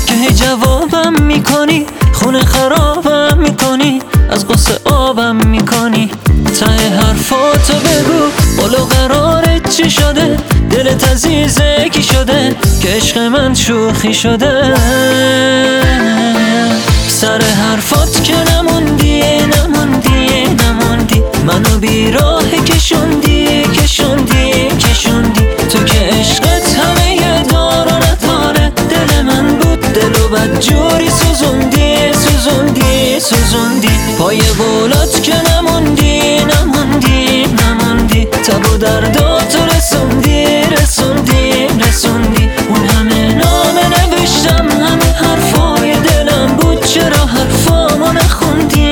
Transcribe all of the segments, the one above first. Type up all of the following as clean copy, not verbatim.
که هی جوابم میکنی، خونه خرابم میکنی، از قصه آبم میکنی. ته حرفاتو بگو، قول و قرارت چی شده؟ دلت عزیزه کی شده که عشق من شوخی شده؟ سر حرفات که نموندی منو بی راه کشوندی تو که عشقت همه یه دار و نداره. دل من بود دل و بد جوری سوزوندی پای بولات که نموندی تب و درداتو رسوندی اون همه نامه نوشتم، همه حرفای دلم بود، چرا حرفامو نخوندی؟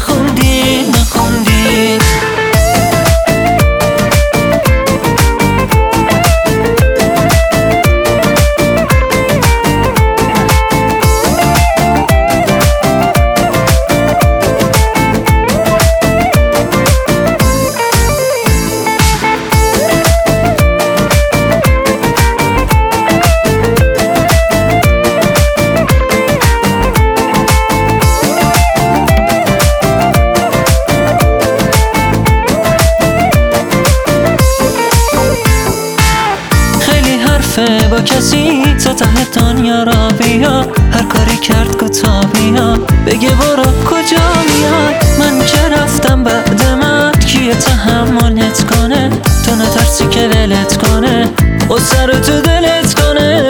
با کسی تا ته دنیا را بیا، هر کاری کرد گتا بیا، بگه برو کجا میاد. من که رفتم بعد من کیه تحملت کنه؟ تو نترسی که ولت کنه و سر تو دلت کنه.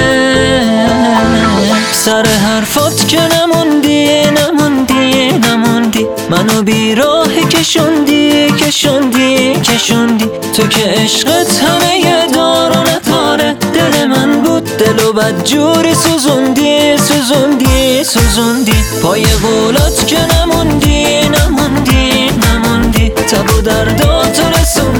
سر حرفات که نموندی منو بی راه کشوندی تو که عشقت همه یه دار و نداره. دل من بود دل و بد جوری سوزوندی پای قولات که نموندی تب و درداتو رسوندی